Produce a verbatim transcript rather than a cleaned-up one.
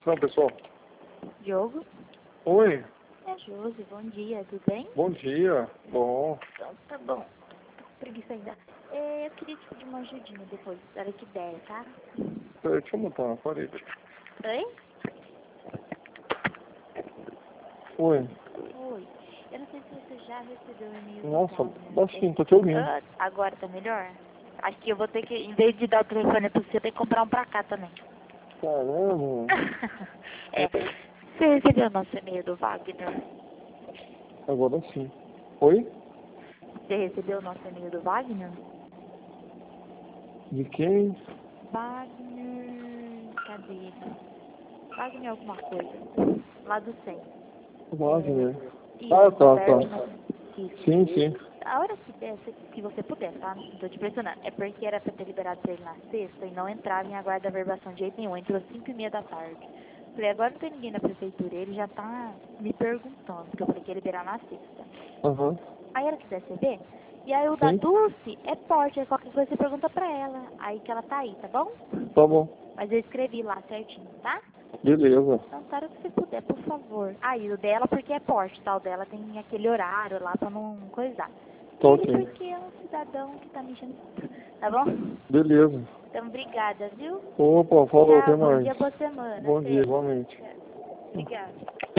Não, pessoal. Diogo? Oi, É Josi, bom dia, tudo bem? bom dia. Bom, Então tá bom. Tô com preguiça ainda. É, eu queria te pedir uma ajudinha depois, da hora que der, tá? peraí, deixa eu montar na parede. Oi? Oi. Oi. Eu não sei se você já recebeu o e-mail do Nossa, Wagner. baixinho, tô te ouvindo. Ah, agora tá melhor? Acho que eu vou ter que, em vez de dar o telefone pra você, eu tenho que comprar um pra cá também. Caramba. É, você recebeu o nosso e-mail do Wagner? Agora sim. Oi? Você recebeu o nosso e-mail do Wagner? De quem? Wagner... Cadê ele? Wagner alguma coisa. Lá do cem. Wagner. Isso, Ah, tá, Roberto tá. Martins. Isso. Sim, sim. A hora que der, se, se você puder, tá? Não tô te pressionando. É porque era pra ter liberado pra ele na sexta e não entrava em aguarda a verbação de jeito nenhum. Entrou às cinco e meia da tarde. Falei, agora não tem ninguém na prefeitura. Ele já tá me perguntando, porque eu falei que ia liberar na sexta. Aham. Aí ela quiser você ver. E aí o da Sim. Dulce é porte, aí qualquer coisa você pergunta pra ela. Aí que ela tá aí, tá bom? Tá bom. Mas eu escrevi lá certinho, tá? Beleza. Então, para que você puder, por favor. Ah, e o dela porque é porte, tá? O dela tem aquele horário lá pra não coisar. E Tá ele ok. porque é um cidadão que tá mexendo. Tá bom? Beleza. Então, obrigada, viu? Opa, falou, até Tchau, bom mais. dia, boa semana. Bom dia, Até. igualmente. Obrigada.